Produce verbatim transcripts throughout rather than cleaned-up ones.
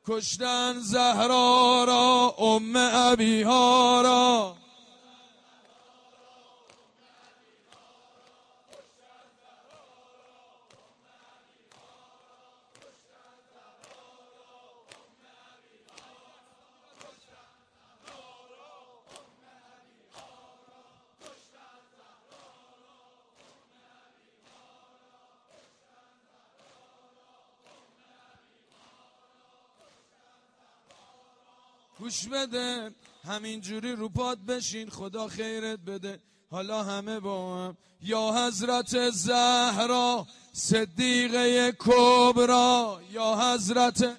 کشتن زهرا را ام ابیها را. گوش بده همینجوری رو پات بشین خدا خیرت بده. حالا همه با هم یا حضرت زهرا صدیقه کبرا، یا حضرت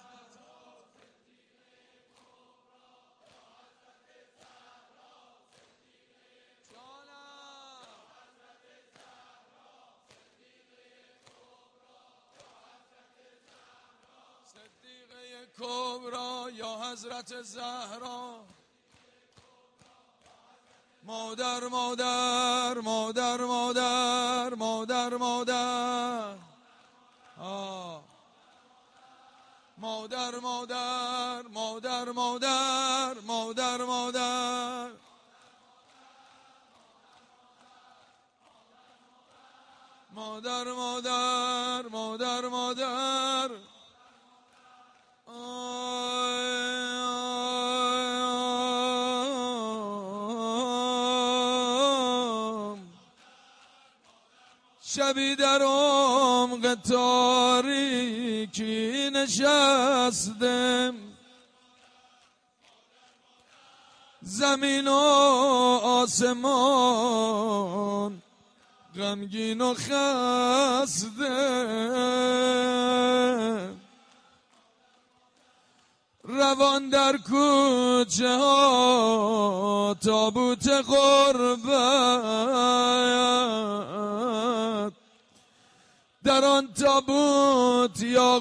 کبرا، یا حضرت زهرا. مادر مادر مادر مادر مادر مادر آه. مادر مادر مادر مادر مادر مادر مادر مادر مادر مادر شبی در عمق تاریکی نشستم، زمین و آسمان غمگین و خسته، روان در کوچه ها تابوت غربت، در آن تابوت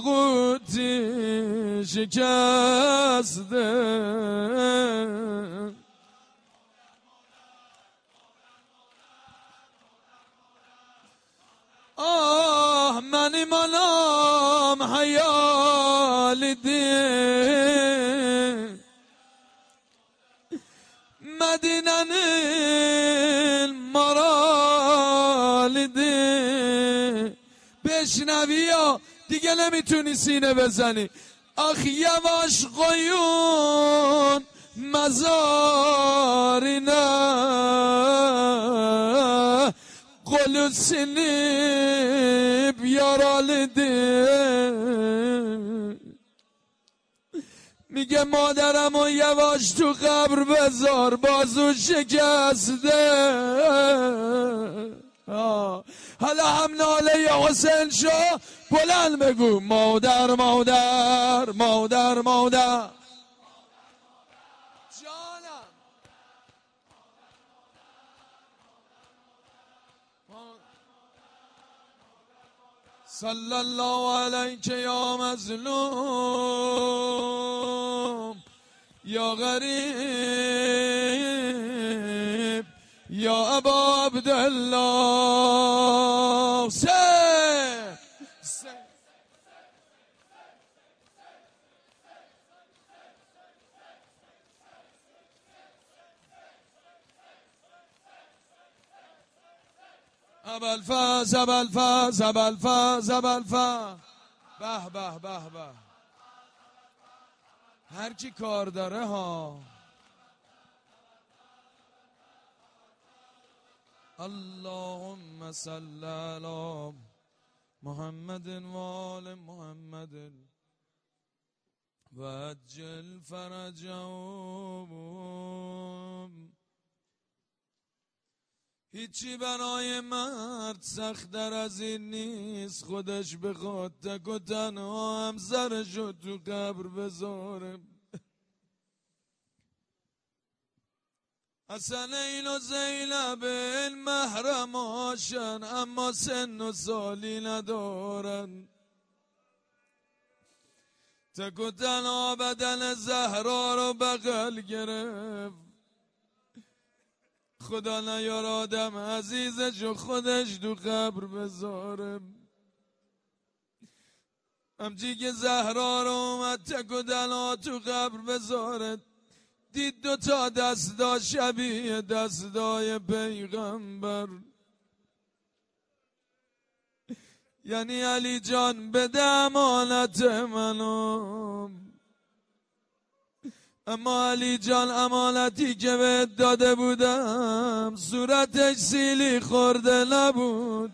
یاقوتی شکسته. آه من ایمانم حیال دین مدینن المرال دین. بشنوی یا دیگه نمیتونی سینه بزنی. آخ یواش قیون مزاری نه قلو سینی بیارال دین. میگه مادرم و یواش تو قبر بذار بازو شکسته. حالا هم ناله حسین شو بلند بگو مادر مادر مادر مادر جانم. صلی الله علیک یا مظلوم یا غریب یا ابا عبدالله. سه ابوالفضل ابوالفضل ابوالفضل ابوالفضل. به به به به. هر کی کار داره ها. اللهم صل علی محمد و آل محمد و عجل فرجهم. هیچی برای مرد سخت‌تر از این نیست، خودش بخواد تک و تنها همسرشو تو قبر بذاره. حسنین و زینب محرم هاشن اما سن و سالی ندارن. تک و تنها بدن زهرا رو بغل گرفت. خدا نیار آدم عزیزشو خودش تو قبر بذاره. همچی که زهرا رو اومد تک و دلا تو قبر بذارد، دید دو تا دستا شبیه دستای پیغمبر. یعنی علی جان بده امانت منو، اما علی جان امانتی که بهت داده بودم صورتش سیلی خورده نبود،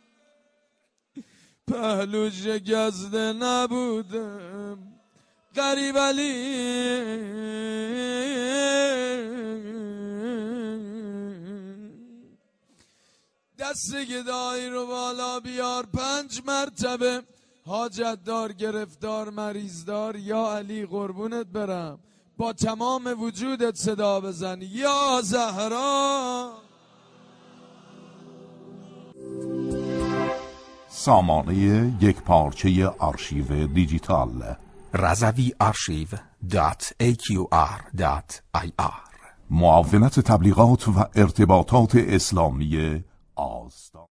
پهلو شکسته نبودم. غریب علی دست گدایی رو بالا بیار پنج مرتبه، حاجت دار، گرفتار، مریض دار، یا علی قربونت برم، با تمام وجودت صدا بزن یا زهرا. سامانه یک پارچه آرشیو دیجیتال رضوی آرشیو دات ای کیو آر دات آی آر، معاونت تبلیغات و ارتباطات اسلامی آستان.